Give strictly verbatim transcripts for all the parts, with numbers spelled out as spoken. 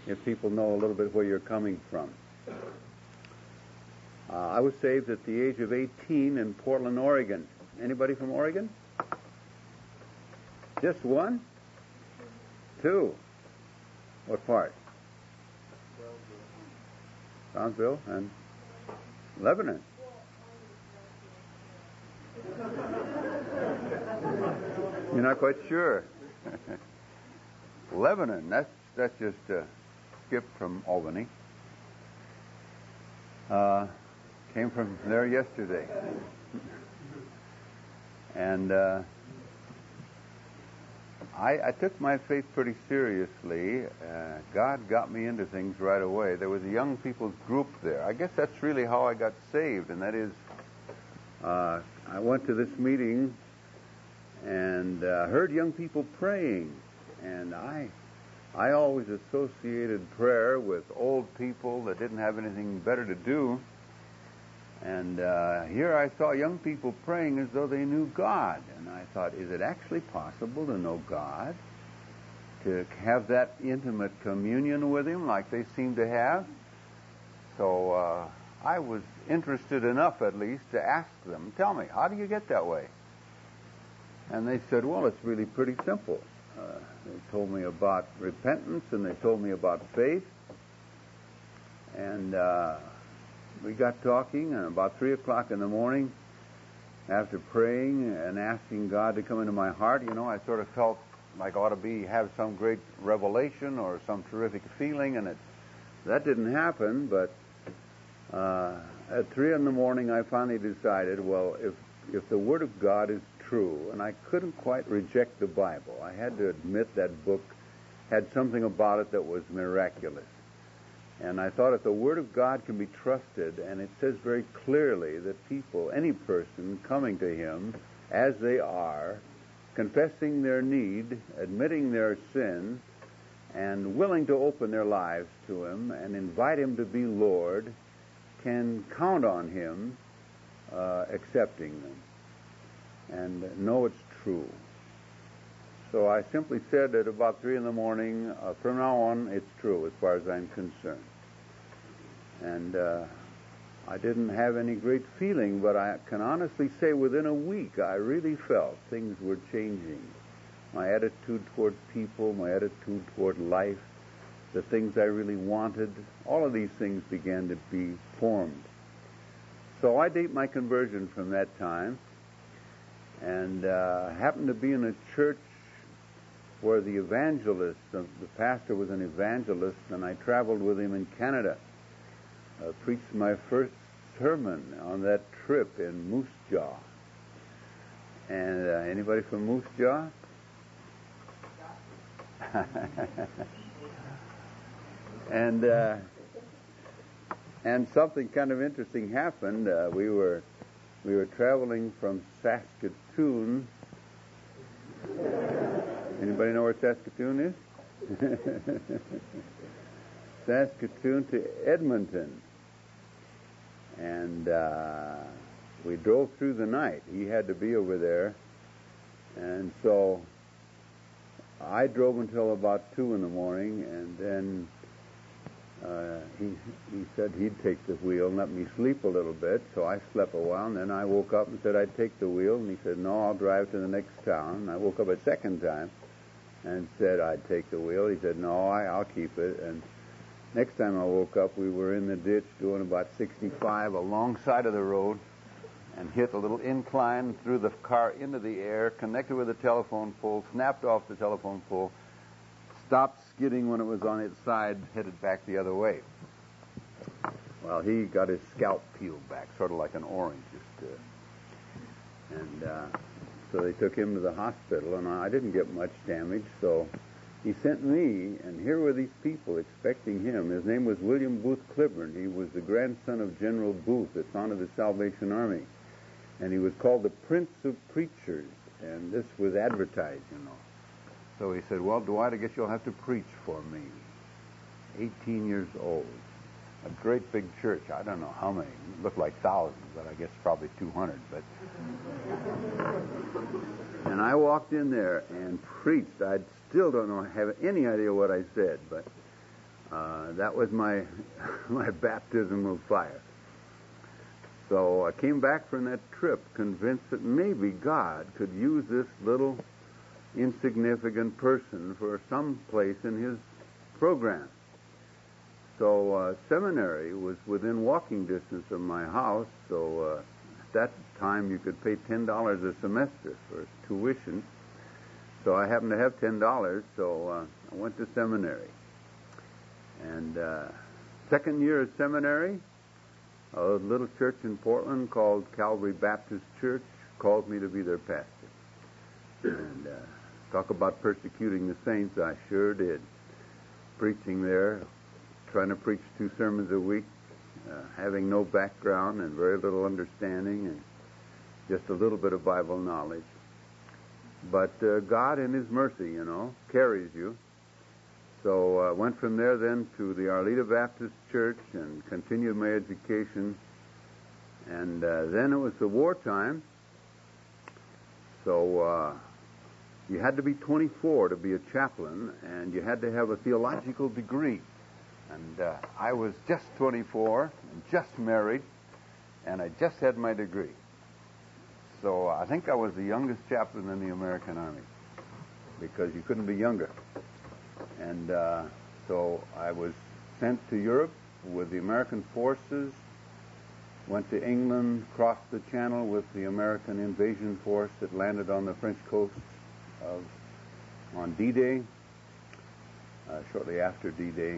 if people know a little bit where you're coming from. Uh, I was saved at the age of eighteen in Portland, Oregon. Anybody from Oregon? Just one? Two. What part? Brownsville and Lebanon. You're not quite sure. Lebanon, that's that's just a skip from Albany. Uh, came from there yesterday. And uh, I, I took my faith pretty seriously. Uh, God got me into things right away. There was a young people's group there. I guess that's really how I got saved, and that is, uh, I went to this meeting and uh, heard young people praying, and I, I always associated prayer with old people that didn't have anything better to do. And uh, here I saw young people praying as though they knew God. And I thought, is it actually possible to know God? To have that intimate communion with Him like they seem to have? So uh, I was interested enough, at least, to ask them, tell me, how do you get that way? And they said, well, it's really pretty simple. Uh, they told me about repentance, and they told me about faith. And Uh, we got talking, and about three o'clock in the morning, after praying and asking God to come into my heart, you know, I sort of felt like I ought to be have some great revelation or some terrific feeling, and it that didn't happen. But uh, at three in the morning, I finally decided, well, if if the Word of God is true, and I couldn't quite reject the Bible, I had to admit that book had something about it that was miraculous. And I thought if the Word of God can be trusted, and it says very clearly that people, any person coming to Him as they are, confessing their need, admitting their sin, and willing to open their lives to Him and invite Him to be Lord, can count on Him uh, accepting them and know it's true. So I simply said at about three in the morning, uh, from now on, it's true as far as I'm concerned. And uh, I didn't have any great feeling, but I can honestly say within a week I really felt things were changing. My attitude toward people, my attitude toward life, the things I really wanted, all of these things began to be formed. So I date my conversion from that time, and uh, happened to be in a church where the evangelist, the pastor was an evangelist, and I traveled with him in Canada. Uh, preached my first sermon on that trip in Moose Jaw. And uh, anybody from Moose Jaw? and uh, and something kind of interesting happened. Uh, we were we were traveling from Saskatoon. Anybody know where Saskatoon is? Saskatoon to Edmonton. And uh, we drove through the night. He had to be over there. And so I drove until about two in the morning, and then uh, he he said he'd take the wheel and let me sleep a little bit. So I slept a while, and then I woke up and said I'd take the wheel. And he said, no, I'll drive to the next town. And I woke up a second time and said I'd take the wheel. He said, no, I, I'll keep it. And next time I woke up, we were in the ditch doing about sixty-five alongside of the road, and hit a little incline, threw the car into the air, connected with a telephone pole, snapped off the telephone pole, stopped skidding when it was on its side, headed back the other way. Well, he got his scalp peeled back, sort of like an orange. Just, uh, and uh, so they took him to the hospital, and I didn't get much damage, so he sent me, and here were these people expecting him. His name was William Booth Cliburn. He was the grandson of General Booth that founded the Salvation Army. And he was called the Prince of Preachers, and this was advertised, you know. So he said, well, Dwight, I guess you'll have to preach for me. eighteen years old. A great big church. I don't know how many. It looked like thousands, but I guess probably two hundred. But And I walked in there and preached. I still don't know, have any idea what I said, but uh, that was my my baptism of fire. So I came back from that trip convinced that maybe God could use this little insignificant person for some place in his program. So uh, seminary was within walking distance of my house, so uh, at that time you could pay ten dollars a semester for tuition. So I happened to have ten dollars, so uh, I went to seminary. And uh, second year of seminary, a little church in Portland called Calvary Baptist Church called me to be their pastor. And uh, talk about persecuting the saints, I sure did. Preaching there, trying to preach two sermons a week, uh, having no background and very little understanding and just a little bit of Bible knowledge. But uh, God in His mercy, you know, carries you. So I uh, went from there then to the Arleta Baptist Church and continued my education. And uh, then it was the wartime. So uh, you had to be twenty-four to be a chaplain, and you had to have a theological degree. And uh, I was just twenty-four, and just married, and I just had my degree. So I think I was the youngest chaplain in the American Army, because you couldn't be younger. And uh, so I was sent to Europe with the American forces, went to England, crossed the Channel with the American invasion force that landed on the French coast of, on D-Day, uh, shortly after D-Day.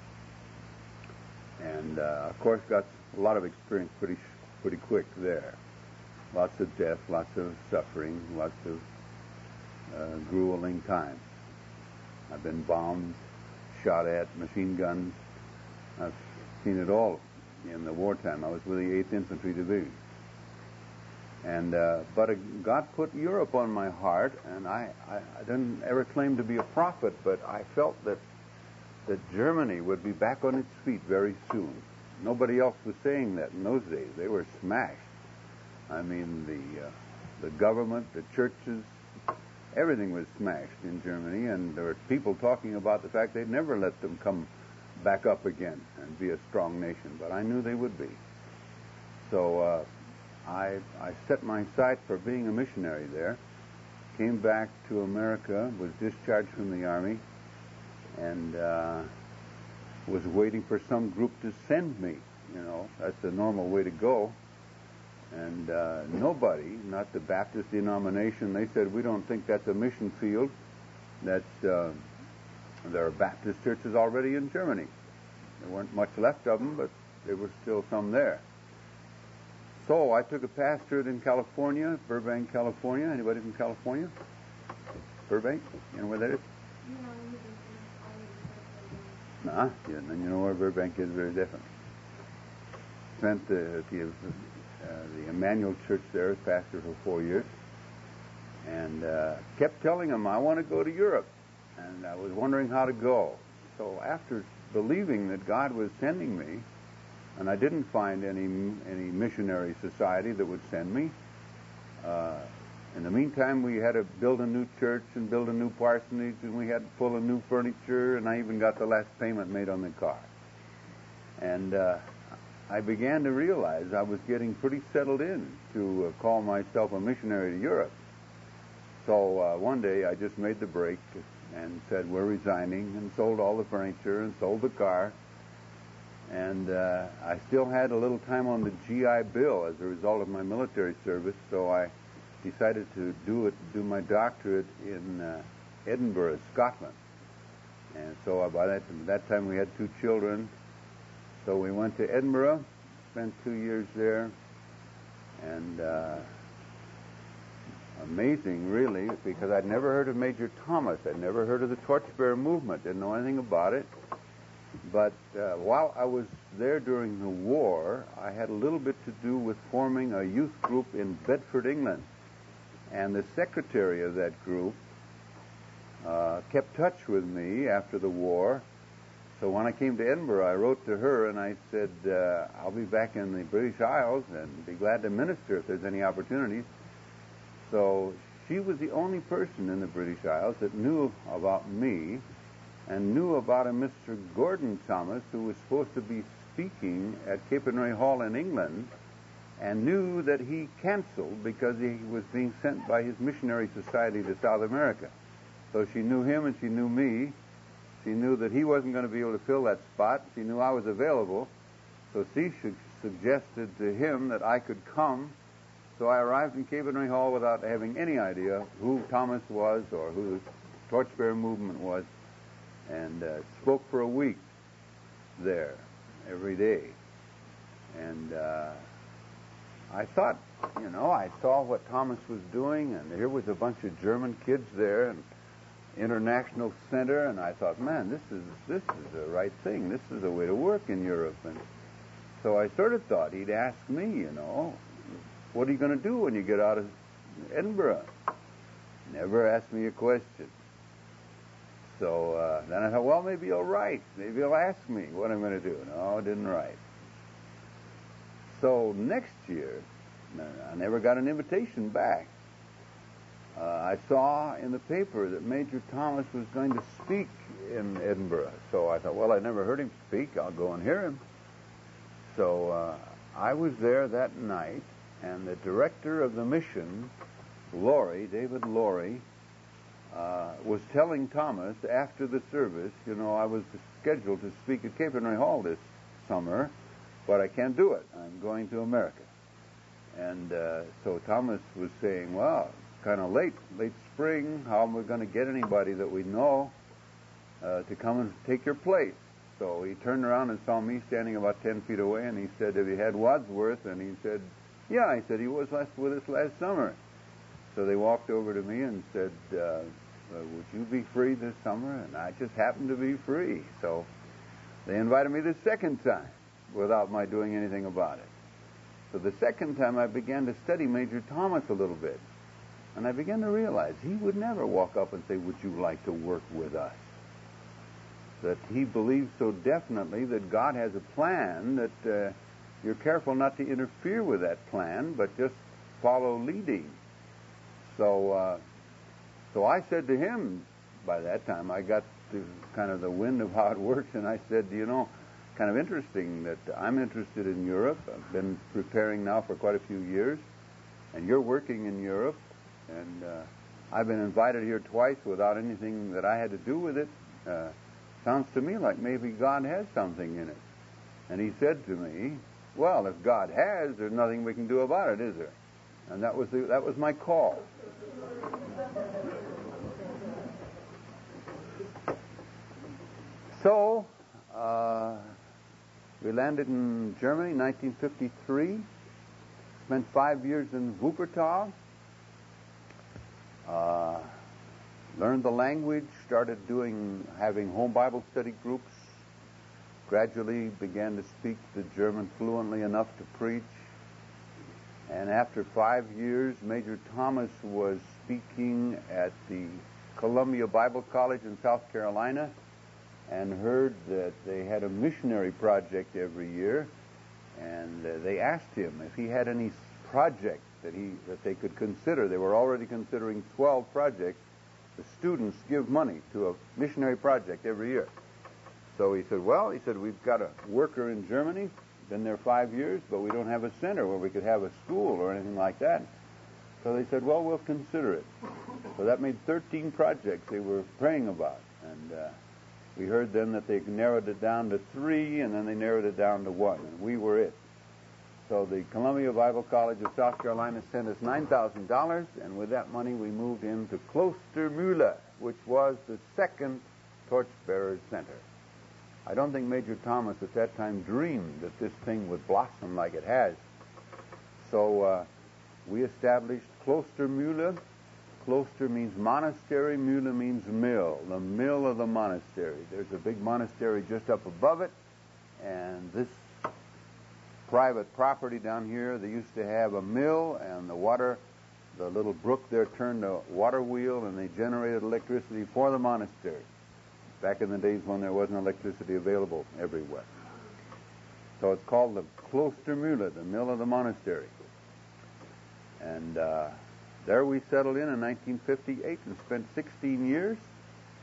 And, uh, of course, got a lot of experience pretty pretty quick there. Lots of death, lots of suffering, lots of uh, grueling times. I've been bombed, shot at, machine guns. I've seen it all in the wartime. I was with the eighth Infantry Division. And uh, but uh, God put Europe on my heart, and I, I, I didn't ever claim to be a prophet, but I felt that that Germany would be back on its feet very soon. Nobody else was saying that in those days. They were smashed. I mean, the uh, the government, the churches, everything was smashed in Germany, and there were people talking about the fact they'd never let them come back up again and be a strong nation. But I knew they would be. So uh, I I set my sight for being a missionary there. Came back to America, was discharged from the Army, and uh, was waiting for some group to send me. You know, that's the normal way to go. And uh, nobody, not the Baptist denomination, they said, we don't think that's a mission field. That's, uh, there are Baptist churches already in Germany. There weren't much left of them, but there were still some there. So I took a pastorate in California, Burbank, California. Anybody from California? Burbank? You know where that is? Nah, yeah, and you know where Burbank is, very different. Spent uh, at the, uh, the Emmanuel Church there as pastor for four years, and uh, kept telling him, I want to go to Europe, and I was wondering how to go. So after believing that God was sending me, and I didn't find any any missionary society that would send me, uh, in the meantime, we had to build a new church and build a new parsonage, and we had full of new furniture, and I even got the last payment made on the car. And uh, I began to realize I was getting pretty settled in to uh, call myself a missionary to Europe. So uh, one day I just made the break and said, we're resigning, and sold all the furniture and sold the car. And uh, I still had a little time on the G I Bill as a result of my military service, so I decided to do it, do my doctorate in uh, Edinburgh, Scotland. And so uh, by that, that time we had two children. So we went to Edinburgh, spent two years there, and uh, amazing, really, because I'd never heard of Major Thomas. I'd never heard of the Torchbearer movement, didn't know anything about it. But uh, while I was there during the war, I had a little bit to do with forming a youth group in Bedford, England. And the secretary of that group uh, kept touch with me after the war. So when I came to Edinburgh, I wrote to her and I said, uh, I'll be back in the British Isles and be glad to minister if there's any opportunities. So she was the only person in the British Isles that knew about me and knew about a Mister Gordon Thomas who was supposed to be speaking at Capernwray Hall in England, and knew that he canceled because he was being sent by his missionary society to South America. So she knew him and she knew me. She knew that he wasn't going to be able to fill that spot. She knew I was available. So she suggested to him that I could come. So I arrived in Capernwray Hall without having any idea who Thomas was or who the Torchbearer movement was, and uh, spoke for a week there every day. And uh, I thought, you know, I saw what Thomas was doing, and here was a bunch of German kids there, and International Center, and I thought, man, this is this is the right thing. This is the way to work in Europe. And so I sort of thought he'd ask me, you know, what are you going to do when you get out of Edinburgh? Never asked me a question. So uh, then I thought, well, maybe he'll write. Maybe he'll ask me what I'm going to do. No, I didn't write. So next year, I never got an invitation back. Uh, I saw in the paper that Major Thomas was going to speak in Edinburgh. So I thought, well, I never heard him speak. I'll go and hear him. So uh, I was there that night, and the director of the mission, Laurie, David Laurie, uh, was telling Thomas after the service, you know, I was scheduled to speak at Capernwray Hall this summer, but I can't do it. I'm going to America. And uh, so Thomas was saying, well, kind of late, late spring, how am we going to get anybody that we know uh, to come and take your place? So he turned around and saw me standing about ten feet away, and he said, have you had Wadsworth? And he said, yeah. I said, he was last with us last summer. So they walked over to me and said, uh, would you be free this summer? And I just happened to be free. So they invited me the second time without my doing anything about it. So the second time I began to study Major Thomas a little bit. And I began to realize he would never walk up and say, would you like to work with us? That he believes so definitely that God has a plan that uh, you're careful not to interfere with that plan, but just follow leading. So uh, so I said to him, by that time I got the, kind of the wind of how it works, and I said, you know, kind of interesting that I'm interested in Europe. I've been preparing now for quite a few years, and you're working in Europe. And uh, I've been invited here twice without anything that I had to do with it. Uh, sounds to me like maybe God has something in it. And he said to me, well, if God has, there's nothing we can do about it, is there? And that was the, that was my call. So uh, we landed in Germany in nineteen fifty-three, spent five years in Wuppertal. Uh, learned the language, started doing, having home Bible study groups, gradually began to speak the German fluently enough to preach. And after five years, Major Thomas was speaking at the Columbia Bible College in South Carolina, and heard that they had a missionary project every year, and uh, they asked him if he had any project that he that they could consider. They were already considering twelve projects. The students give money to a missionary project every year. So he said, well, he said, we've got a worker in Germany, been there five years, but we don't have a center where we could have a school or anything like that. So they said, well, we'll consider it. So that made thirteen projects they were praying about. And uh, we heard then that they narrowed it down to three, and then they narrowed it down to one. And we were it. So the Columbia Bible College of South Carolina sent us nine thousand dollars, and with that money we moved into Klostermühle, which was the second Torchbearer Center. I don't think Major Thomas at that time dreamed that this thing would blossom like it has. So uh, we established Klostermühle. Kloster means monastery, Mühle means mill, the mill of the monastery. There's a big monastery just up above it, and this private property down here, they used to have a mill, and the water, the little brook there turned a water wheel, and they generated electricity for the monastery back in the days when there wasn't electricity available everywhere. So it's called the Klostermühle, the mill of the monastery. And uh, there we settled in in nineteen fifty-eight and spent sixteen years.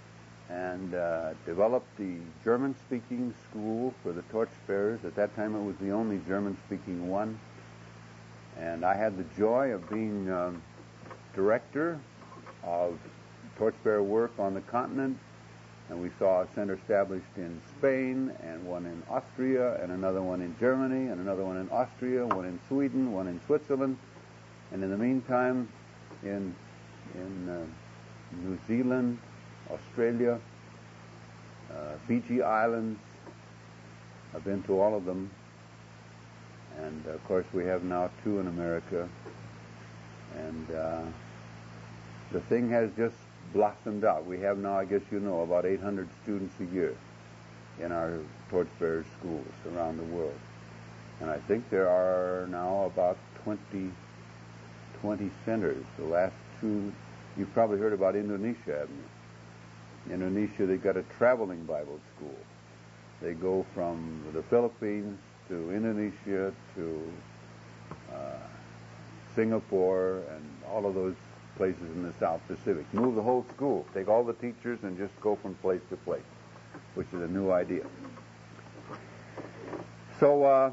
and uh, developed the German-speaking school for the torchbearers. At that time, it was the only German-speaking one. And I had the joy of being um, director of torchbearer work on the continent. And we saw a center established in Spain, and one in Austria, and another one in Germany, and another one in Austria, one in Sweden, one in Switzerland. And in the meantime, in in uh, New Zealand, Australia, uh, Fiji Islands. I've been to all of them. And, of course, we have now two in America. And uh, the thing has just blossomed out. We have now, I guess you know, about eight hundred students a year in our torchbearer schools around the world. And I think there are now about twenty, twenty centers. The last two, you've probably heard about Indonesia, haven't you? In Indonesia, they've got a traveling Bible school. They go from the Philippines to Indonesia to uh, Singapore and all of those places in the South Pacific. Move the whole school. Take all the teachers and just go from place to place, which is a new idea. So, uh,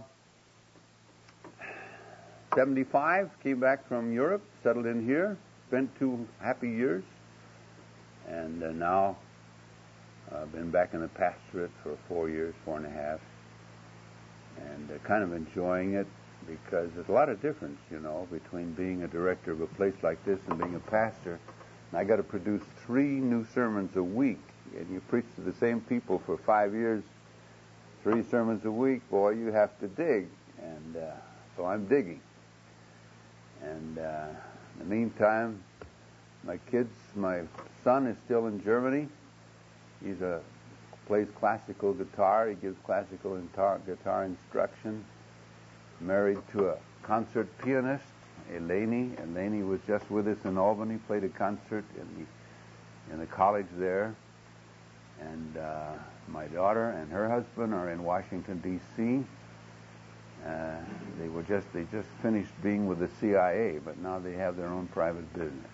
seventy-five, came back from Europe, settled in here, spent two happy years, and uh, now I've uh, been back in the pastorate for four years, four and a half, and uh, kind of enjoying it, because there's a lot of difference, you know, between being a director of a place like this and being a pastor. And I got to produce three new sermons a week, and you preach to the same people for five years, three sermons a week. Boy, you have to dig, and uh, so I'm digging. And uh, in the meantime, my kids, my son is still in Germany. He's a plays classical guitar. He gives classical guitar, guitar instruction. Married to a concert pianist, Eleni. Eleni was just with us in Albany, played a concert in the in the college there. And uh, my daughter and her husband are in Washington, D C Uh, they were just they just finished being with the C I A, but now they have their own private business.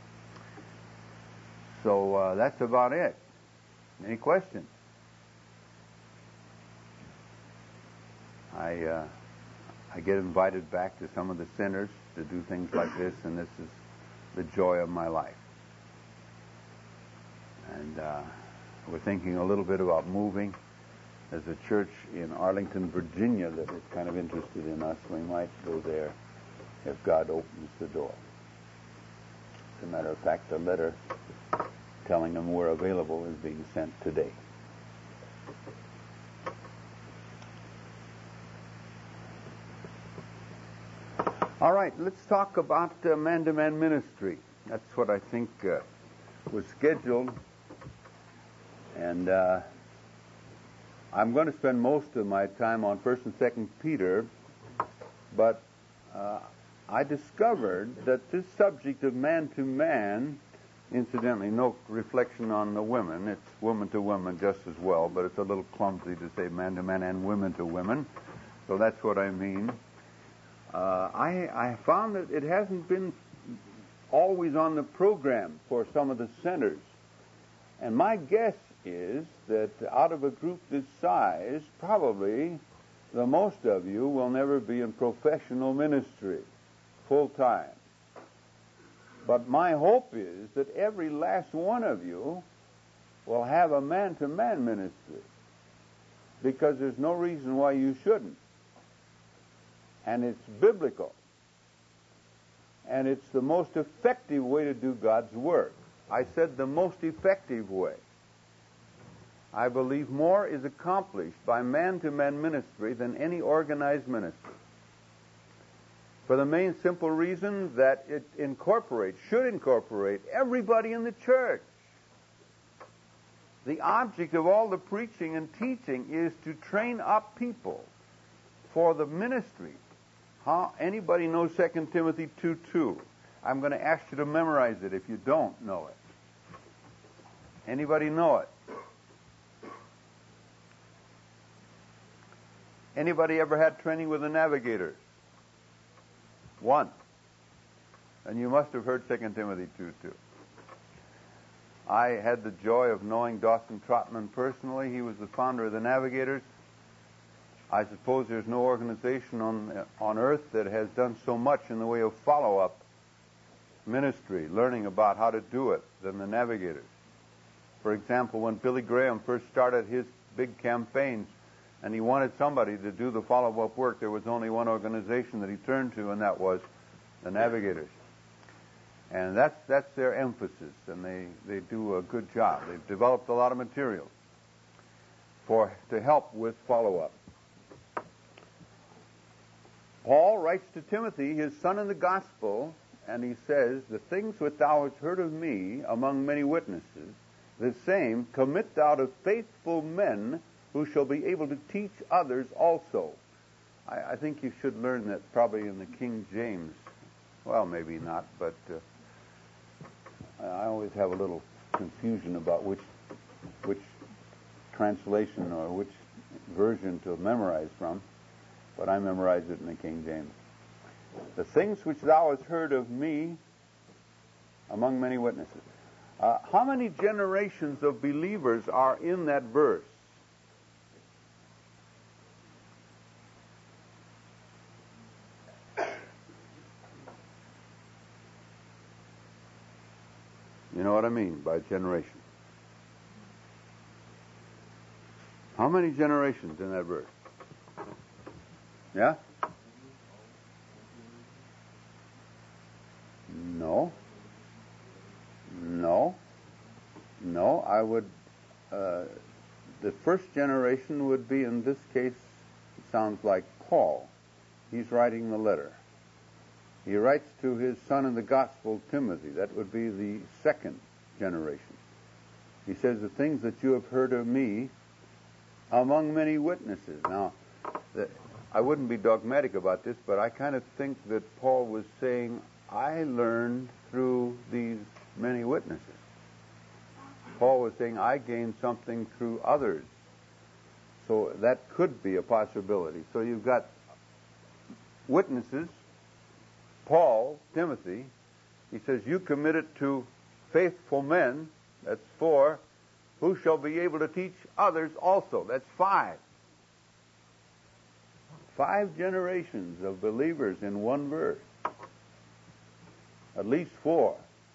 So uh, that's about it. Any questions? I. Uh, I get invited back to some of the centers to do things like this, and this is the joy of my life. And uh, we're thinking a little bit about moving. There's a church in Arlington, Virginia that is kind of interested in us. We might go there if God opens the door. As a matter of fact, a letter telling them we're available is being sent today. All right, let's talk about uh, man-to-man ministry. That's what I think uh, was scheduled. And uh, I'm going to spend most of my time on First and Second Peter, but uh, I discovered that this subject of man-to-man, incidentally, no reflection on the women. It's woman-to-woman just as well, but it's a little clumsy to say man-to-man and women-to-women. So that's what I mean. Uh, I, I found that it hasn't been always on the program for some of the centers. And my guess is that out of a group this size, probably the most of you will never be in professional ministry full time. But my hope is that every last one of you will have a man-to-man ministry, because there's no reason why you shouldn't. And it's biblical. And it's the most effective way to do God's work. I said the most effective way. I believe more is accomplished by man-to-man ministry than any organized ministry. For the main simple reason that it incorporates, should incorporate, everybody in the church. The object of all the preaching and teaching is to train up people for the ministry. Huh? Anybody know Second Timothy two two? I'm going to ask you to memorize it if you don't know it. Anybody know it? Anybody ever had training with the navigators? One. And you must have heard Second Timothy two two. I had the joy of knowing Dawson Trotman personally. He was the founder of the Navigators. I suppose there's no organization on on earth that has done so much in the way of follow-up ministry, learning about how to do it, than the Navigators. For example, when Billy Graham first started his big campaigns and he wanted somebody to do the follow-up work, there was only one organization that he turned to, and that was the Navigators. And that's that's their emphasis, and they, they do a good job. They've developed a lot of material for to help with follow-up. Paul writes to Timothy, his son in the gospel, and he says, "The things which thou hast heard of me among many witnesses, the same commit thou to faithful men who shall be able to teach others also." I, I think you should learn that probably in the King James. Well, maybe not, but uh, I always have a little confusion about which which translation or which version to memorize from, but I memorize it in the King James. "The things which thou hast heard of me among many witnesses." Uh, how many generations of believers are in that verse? You know what I mean by generation? How many generations in that verse? Yeah? No. No. No, I would, uh, the first generation would be, in this case, it sounds like Paul. He's writing the letter. He writes to his son in the gospel, Timothy. That would be the second generation. He says, "The things that you have heard of me among many witnesses." Now, the, I wouldn't be dogmatic about this, but I kind of think that Paul was saying, I learned through these many witnesses. Paul was saying, I gained something through others. So that could be a possibility. So you've got witnesses, Paul, Timothy. He says, you commit it to faithful men. That's four. Who shall be able to teach others also. That's five. Five generations of believers in one verse. At least four.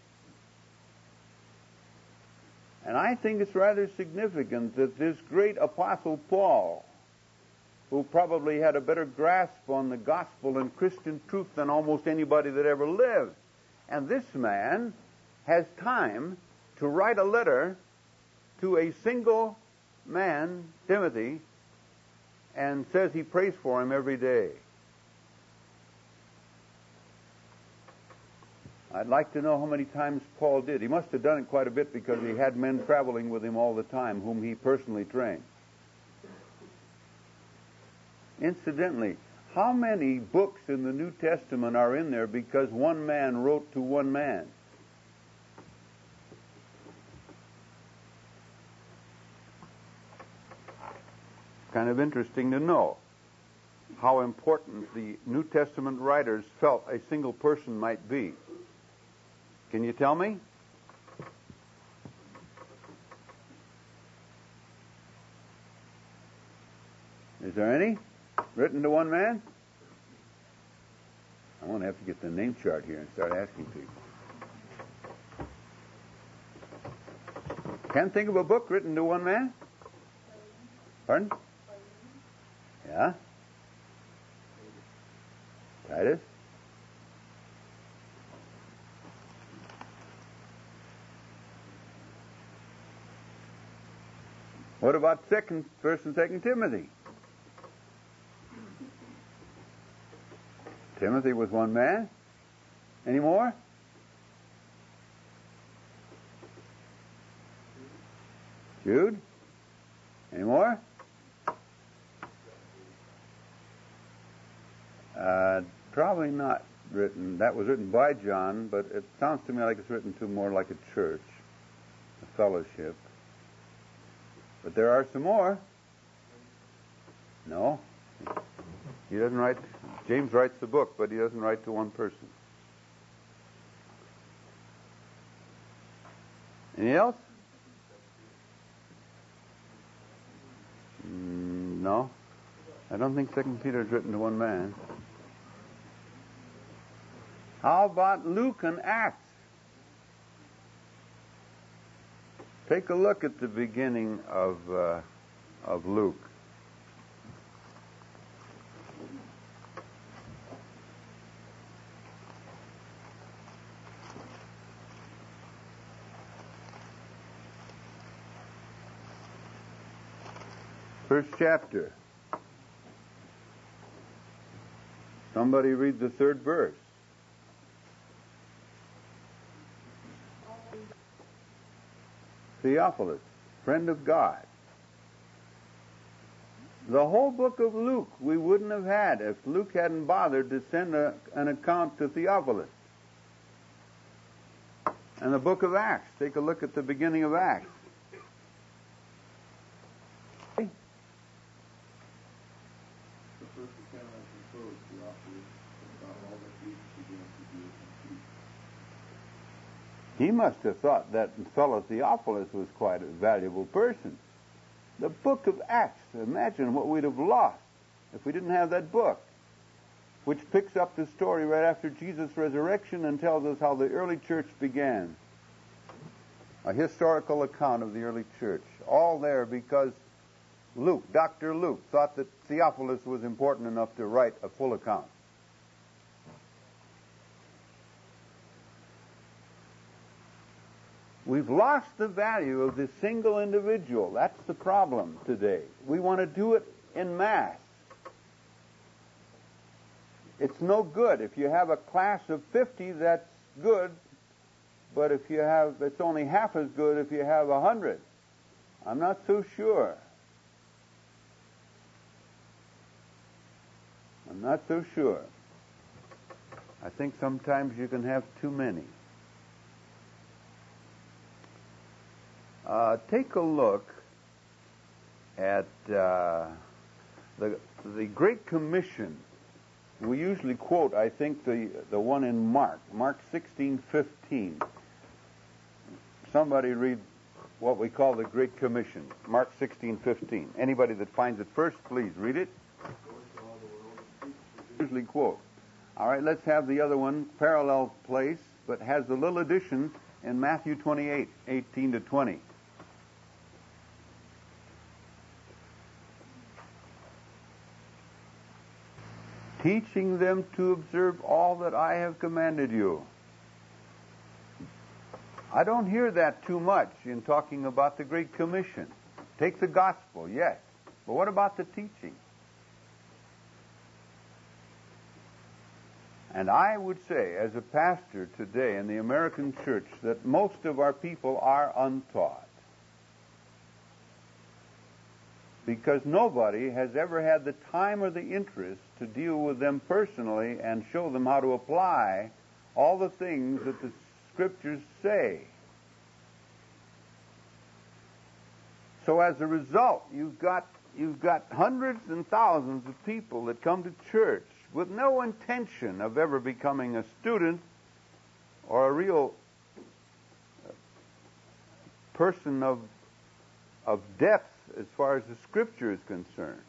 And I think it's rather significant that this great apostle Paul, who probably had a better grasp on the gospel and Christian truth than almost anybody that ever lived, and this man has time to write a letter to a single man, Timothy, and says he prays for him every day. I'd like to know how many times Paul did. He must have done it quite a bit because he had men traveling with him all the time whom he personally trained. Incidentally, how many books in the New Testament are in there because one man wrote to one man? Kind of interesting to know how important the New Testament writers felt a single person might be. Can you tell me? Is there any written to one man? I'm going to have to get the name chart here and start asking people. Can't think of a book written to one man? Pardon? Yeah? Titus? What about second, First and Second Timothy? Timothy was one man. Any more? Jude? Any more? Uh, probably not written. That was written by John, but it sounds to me like it's written to more like a church, a fellowship. But there are some more. No. He doesn't write. James writes the book, but he doesn't write to one person. Anything else? Mm, no. I don't think Second Peter is written to one man. How about Luke and Acts? Take a look at the beginning of uh, of Luke. First chapter. Somebody read the third verse. Theophilus, friend of God. The whole book of Luke we wouldn't have had if Luke hadn't bothered to send a, an account to Theophilus. And the book of Acts, take a look at the beginning of Acts. He must have thought that fellow Theophilus was quite a valuable person. The book of Acts, imagine what we'd have lost if we didn't have that book, which picks up the story right after Jesus' resurrection and tells us how the early church began. A historical account of the early church. All there because Luke, Doctor Luke, thought that Theophilus was important enough to write a full account. We've lost the value of this single individual. That's the problem today. We want to do it en masse. It's no good. If you have a class of fifty, that's good. But if you have, it's only half as good if you have a hundred. I'm not so sure. I'm not so sure. I think sometimes you can have too many. Uh, take a look at uh, the the Great Commission. We usually quote, I think, the the one in Mark, Mark sixteen fifteen. Somebody read what we call the Great Commission, Mark sixteen fifteen. Anybody that finds it first, please read it. Usually quote. All right, let's have the other one, parallel place, but has a little addition in Matthew twenty-eight, eighteen to twenty. Teaching them to observe all that I have commanded you. I don't hear that too much in talking about the Great Commission. Take the gospel, yes, but what about the teaching? And I would say, as a pastor today in the American church, that most of our people are untaught. Because nobody has ever had the time or the interest to deal with them personally and show them how to apply all the things that the Scriptures say. So as a result, you've got you've got hundreds and thousands of people that come to church with no intention of ever becoming a student or a real person of of depth as far as the Scripture is concerned.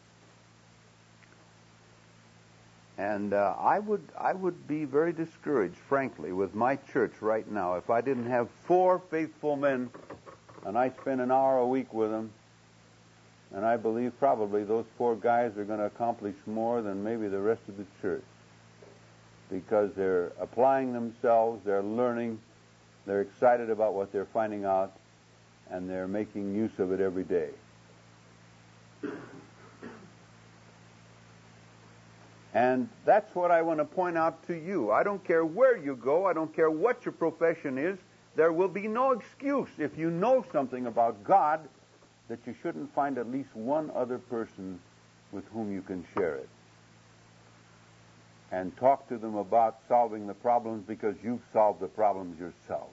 And uh, I would I would be very discouraged, frankly, with my church right now if I didn't have four faithful men and I spend an hour a week with them, and I believe probably those four guys are going to accomplish more than maybe the rest of the church, because they're applying themselves, they're learning, they're excited about what they're finding out, and they're making use of it every day. And that's what I want to point out to you. I don't care where you go, I don't care what your profession is, there will be no excuse if you know something about God that you shouldn't find at least one other person with whom you can share it. And talk to them about solving the problems because you've solved the problems yourself.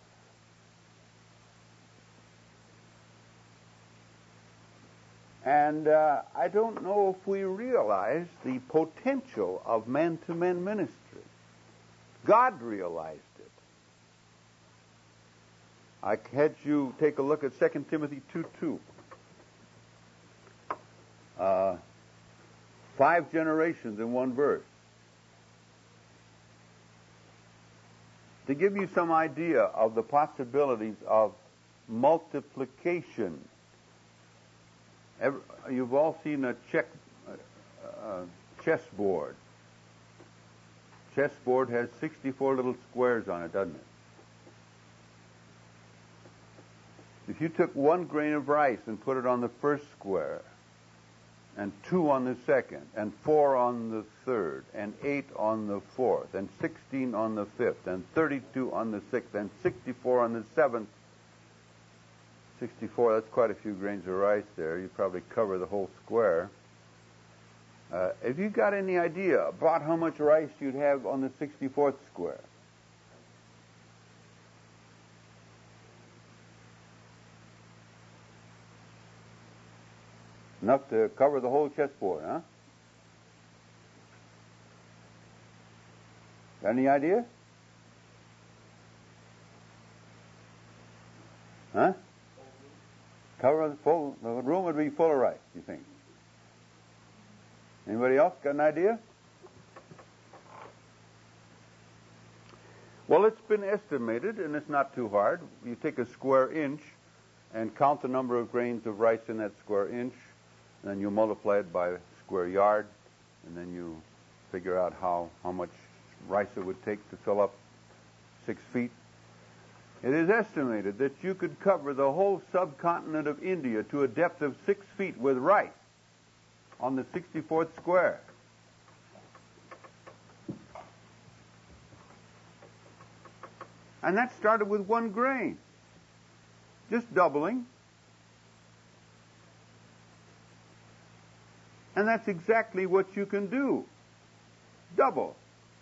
And uh, I don't know if we realize the potential of man-to-man ministry. God realized it. I had you take a look at Second Timothy two two. Uh, five generations in one verse. To give you some idea of the possibilities of multiplication. Every, you've all seen a check, uh, chessboard. Chessboard has sixty-four little squares on it, doesn't it? If you took one grain of rice and put it on the first square, and two on the second, and four on the third, and eight on the fourth, and sixteen on the fifth, and thirty-two on the sixth, and sixty-four on the seventh, sixty-four, that's quite a few grains of rice there. You probably cover the whole square. Uh, have you got any idea about how much rice you'd have on the sixty-fourth square? Enough to cover the whole chessboard, huh? Got any idea? Huh? Cover the full, the room would be full of rice, you think? Anybody else got an idea? Well, it's been estimated, and it's not too hard. You take a square inch and count the number of grains of rice in that square inch, and then you multiply it by a square yard, and then you figure out how, how much rice it would take to fill up six feet. It is estimated that you could cover the whole subcontinent of India to a depth of six feet with rice on the sixty-fourth square. And that started with one grain, just doubling. And that's exactly what you can do. Double.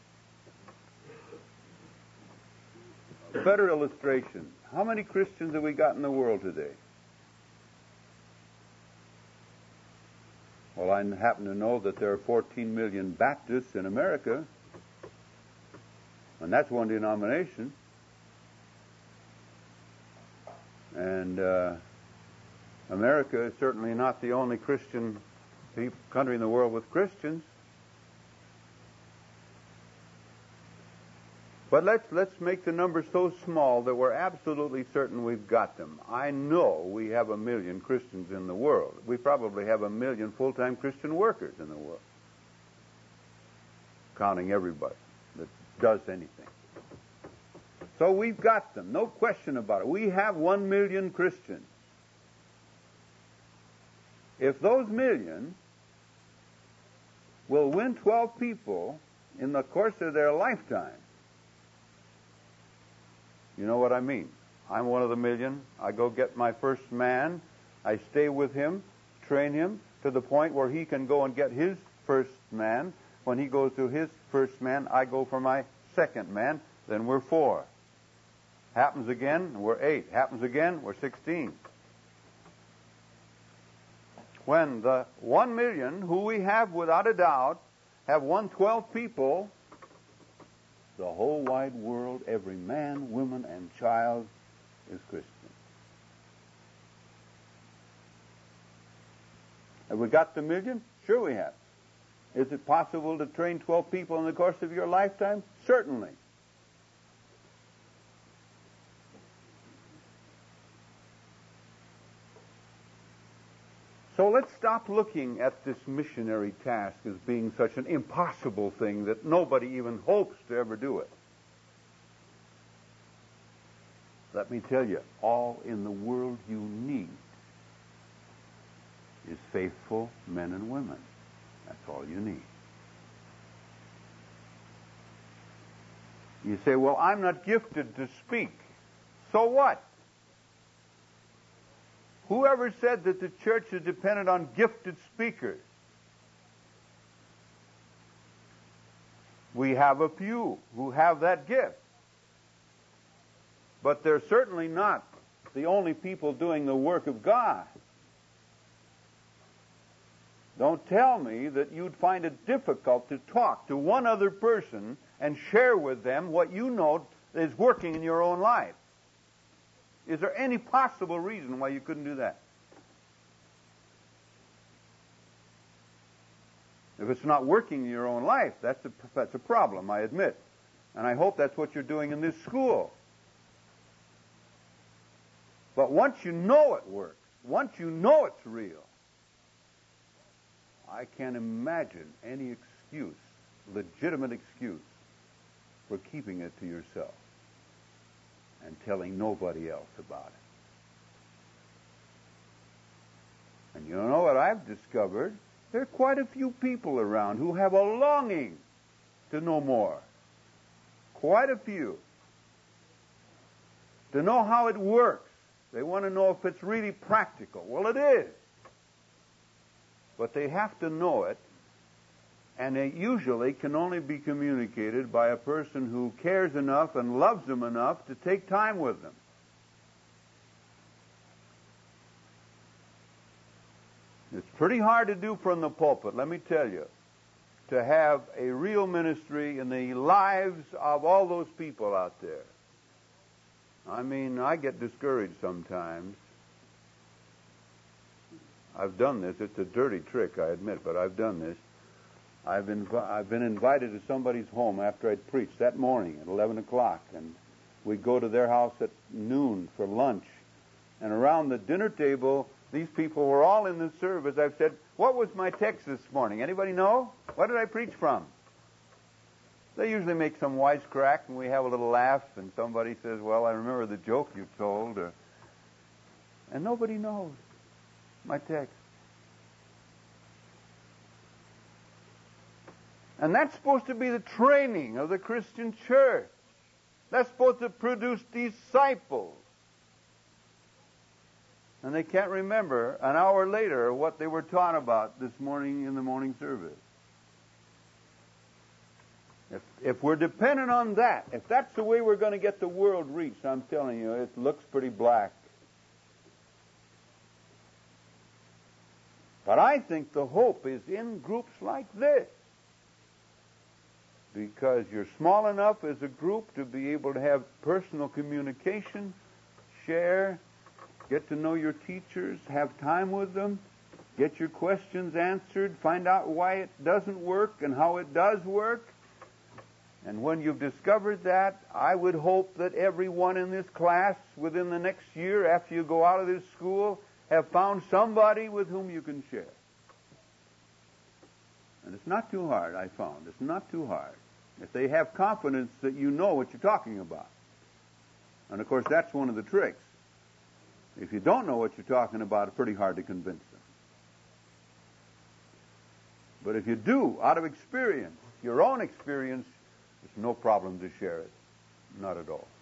Better illustration. How many Christians have we got in the world today? Well, I happen to know that there are fourteen million Baptists in America, and that's one denomination. And uh, America is certainly not the only Christian country in the world with Christians. But let's let's make the number so small that we're absolutely certain we've got them. I know we have a million Christians in the world. We probably have a million full-time Christian workers in the world, counting everybody that does anything. So we've got them, no question about it. We have one million Christians. If those million will win twelve people in the course of their lifetime, you know what I mean. I'm one of the million. I go get my first man. I stay with him, train him to the point where he can go and get his first man. When he goes to his first man, I go for my second man. Then we're four. Happens again, we're eight. Happens again, we're sixteen. When the one million, who we have without a doubt, have won twelve people, the whole wide world, every man, woman, and child is Christian. Have we got the million? Sure we have. Is it possible to train twelve people in the course of your lifetime? Certainly. So let's stop looking at this missionary task as being such an impossible thing that nobody even hopes to ever do it. Let me tell you, all in the world you need is faithful men and women. That's all you need. You say, well, I'm not gifted to speak. So what? Whoever said that the church is dependent on gifted speakers? We have a few who have that gift. But they're certainly not the only people doing the work of God. Don't tell me that you'd find it difficult to talk to one other person and share with them what you know is working in your own life. Is there any possible reason why you couldn't do that? If it's not working in your own life, that's a, that's a problem, I admit. And I hope that's what you're doing in this school. But once you know it works, once you know it's real, I can't imagine any excuse, legitimate excuse, for keeping it to yourself and telling nobody else about it. And you know what I've discovered? There are quite a few people around who have a longing to know more. Quite a few. To know how it works. They want to know if it's really practical. Well, it is. But they have to know it, and it usually can only be communicated by a person who cares enough and loves them enough to take time with them. It's pretty hard to do from the pulpit, let me tell you, to have a real ministry in the lives of all those people out there. I mean, I get discouraged sometimes. I've done this. It's a dirty trick, I admit, but I've done this. I've, invi- I've been invited to somebody's home after I'd preached that morning at eleven o'clock, and we'd go to their house at noon for lunch. And around the dinner table, these people were all in the service. I've said, what was my text this morning? Anybody know? What did I preach from? They usually make some wisecrack, and we have a little laugh, and somebody says, well, I remember the joke you told. Or... And nobody knows my text. And that's supposed to be the training of the Christian church. That's supposed to produce disciples. And they can't remember an hour later what they were taught about this morning in the morning service. If, if we're dependent on that, if that's the way we're going to get the world reached, I'm telling you, it looks pretty black. But I think the hope is in groups like this. Because you're small enough as a group to be able to have personal communication, share, get to know your teachers, have time with them, get your questions answered, find out why it doesn't work and how it does work. And when you've discovered that, I would hope that everyone in this class within the next year, after you go out of this school, have found somebody with whom you can share. And it's not too hard, I found. It's not too hard. If they have confidence that you know what you're talking about. And of course, that's one of the tricks. If you don't know what you're talking about, it's pretty hard to convince them. But if you do, out of experience, your own experience, it's no problem to share it. Not at all.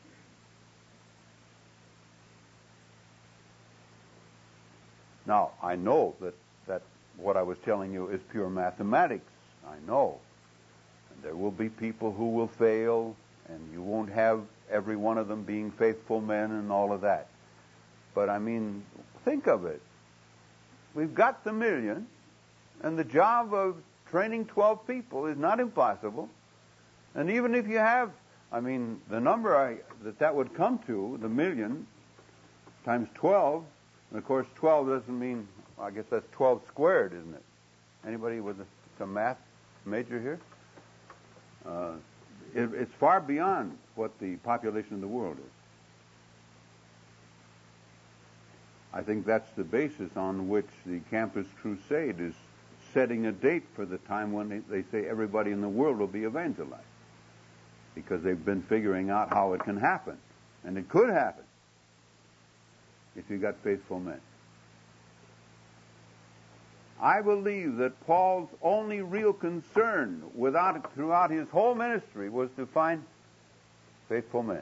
Now, I know that, that what I was telling you is pure mathematics. I know. And there will be people who will fail, and you won't have every one of them being faithful men and all of that. But, I mean, think of it. We've got the million, and the job of training twelve people is not impossible. And even if you have, I mean, the number I, that that would come to, the million, times twelve, and of course twelve doesn't mean, I guess that's twelve squared, isn't it? Anybody with a, some math major here? Uh, it, it's far beyond what the population of the world is. I think that's the basis on which the Campus Crusade is setting a date for the time when they, they say everybody in the world will be evangelized. Because they've been figuring out how it can happen. And it could happen if you got faithful men. I believe that Paul's only real concern without, throughout his whole ministry was to find faithful men.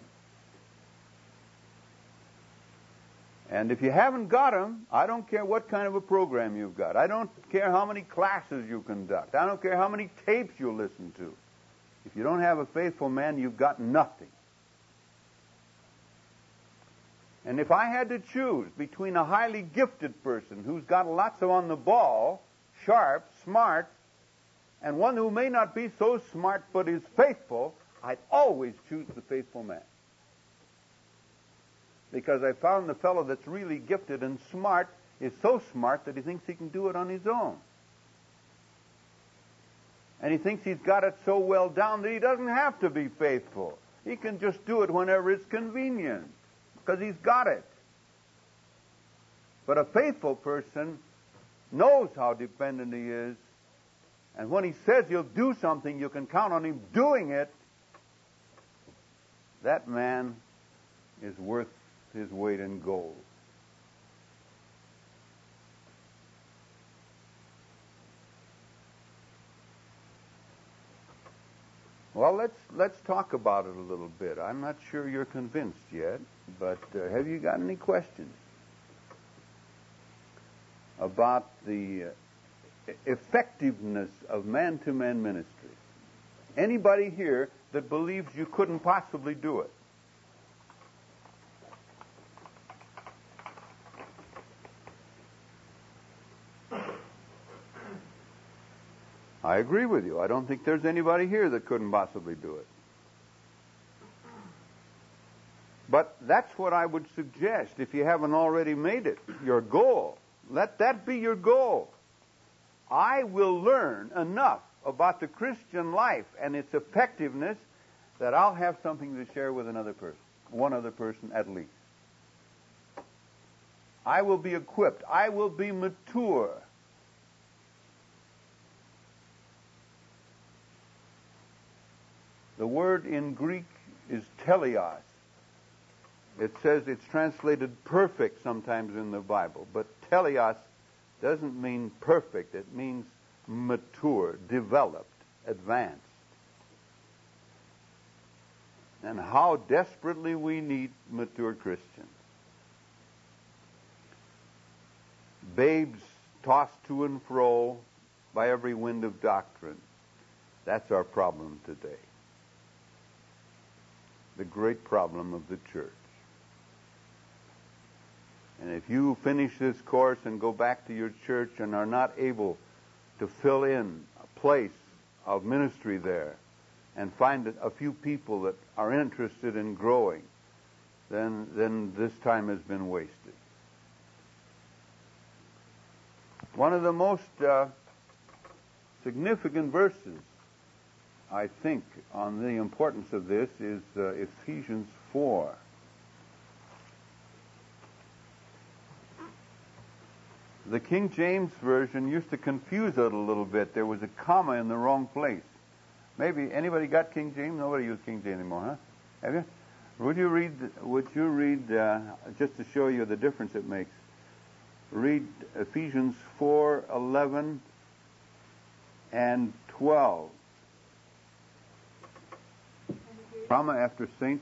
And if you haven't got them, I don't care what kind of a program you've got. I don't care how many classes you conduct. I don't care how many tapes you listen to. If you don't have a faithful man, you've got nothing. And if I had to choose between a highly gifted person who's got lots of on the ball, sharp, smart, and one who may not be so smart but is faithful, I'd always choose the faithful man. because I found the fellow that's really gifted and smart is so smart that he thinks he can do it on his own. And he thinks he's got it so well down that he doesn't have to be faithful. He can just do it whenever it's convenient, because he's got it. But a faithful person knows how dependent he is, and when he says he'll do something, you can count on him doing it. That man is worth his weight in gold. Well, let's let's talk about it a little bit. I'm not sure you're convinced yet, but uh, have you got any questions about the uh, effectiveness of man-to-man ministry? Anybody here that believes you couldn't possibly do it? I agree with you. I don't think there's anybody here that couldn't possibly do it. But that's what I would suggest if you haven't already made it your goal. Let that be your goal. I will learn enough about the Christian life and its effectiveness that I'll have something to share with another person, one other person at least. I will be equipped. I will be mature. The word in Greek is teleos. It says it's translated perfect sometimes in the Bible, but teleos doesn't mean perfect. It means mature, developed, advanced. And how desperately we need mature Christians. Babes tossed to and fro by every wind of doctrine. That's our problem today. The great problem of the church. And if you finish this course and go back to your church and are not able to fill in a place of ministry there and find a few people that are interested in growing, then, then this time has been wasted. One of the most uh, significant verses, I think, on the importance of this is uh, Ephesians four. The King James Version used to confuse it a little bit. There was a comma in the wrong place. Maybe anybody got King James? Nobody uses King James anymore, huh? Have you? Would you read? Would you read uh, just to show you the difference it makes? Read Ephesians four eleven and twelve. Comma after saint.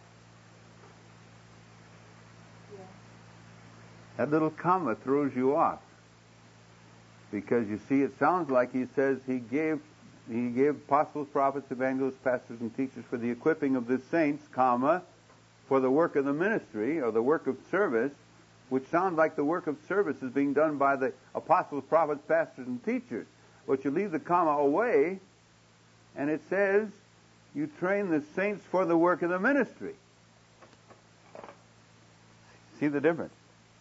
Yeah. That little comma throws you off, because you see, it sounds like he says he gave he gave apostles, prophets, evangelists, pastors, and teachers for the equipping of the saints, comma, for the work of the ministry or the work of service, which sounds like the work of service is being done by the apostles, prophets, pastors, and teachers. But you leave the comma away, and it says, you train the saints for the work of the ministry. See the difference?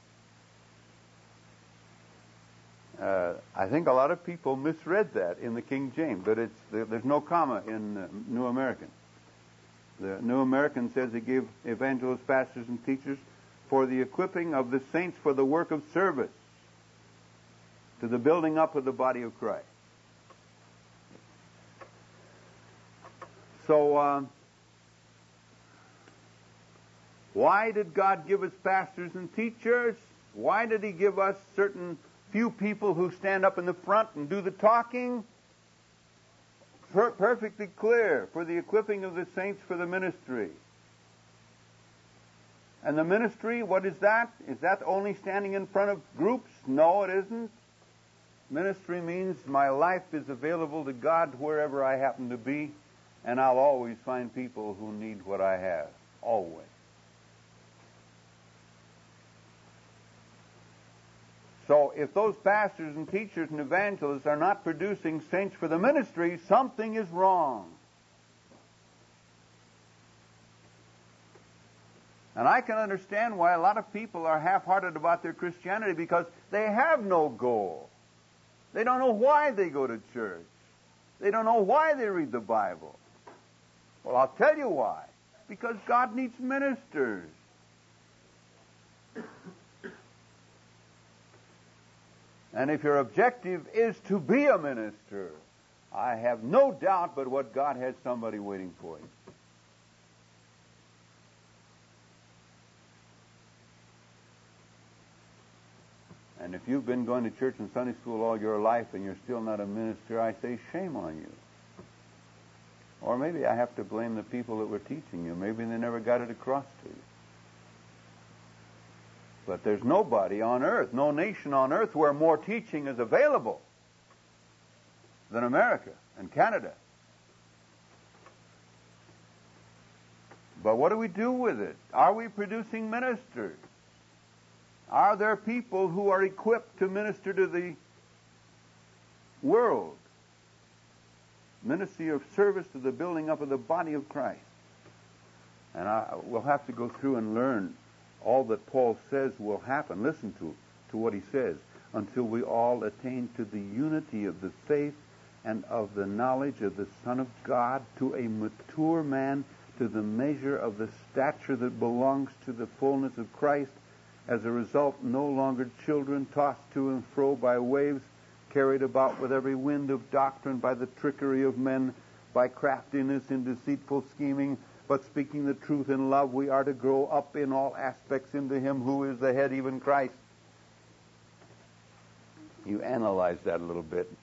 Uh, I think a lot of people misread that in the King James, but it's there's no comma in uh, New American. The New American says he gave evangelists, pastors, and teachers for the equipping of the saints for the work of service, to the building up of the body of Christ. So, uh, why did God give us pastors and teachers? Why did He give us certain few people who stand up in the front and do the talking? Per- perfectly clear, for the equipping of the saints for the ministry. And the ministry, what is that? Is that only standing in front of groups? No, it isn't. Ministry means my life is available to God wherever I happen to be, and I'll always find people who need what I have. Always. So if those pastors and teachers and evangelists are not producing saints for the ministry, something is wrong. And I can understand why a lot of people are half-hearted about their Christianity, because they have no goal. They don't know why they go to church. They don't know why they read the Bible. Well, I'll tell you why. Because God needs ministers. And if your objective is to be a minister, I have no doubt but what God has somebody waiting for you. And if you've been going to church and Sunday school all your life and you're still not a minister, I say shame on you. Or maybe I have to blame the people that were teaching you. Maybe they never got it across to you. But there's nobody on earth, no nation on earth where more teaching is available than America and Canada. But what do we do with it? Are we producing ministers? Are there people who are equipped to minister to the world? Ministry of service to the building up of the body of Christ. And I, we'll have to go through and learn all that Paul says will happen. Listen to, to what he says. Until we all attain to the unity of the faith and of the knowledge of the Son of God, to a mature man, to the measure of the stature that belongs to the fullness of Christ. As a result, no longer children tossed to and fro by waves, carried about with every wind of doctrine by the trickery of men, by craftiness and deceitful scheming, but speaking the truth in love, we are to grow up in all aspects into Him who is the head, even Christ. You analyze that a little bit.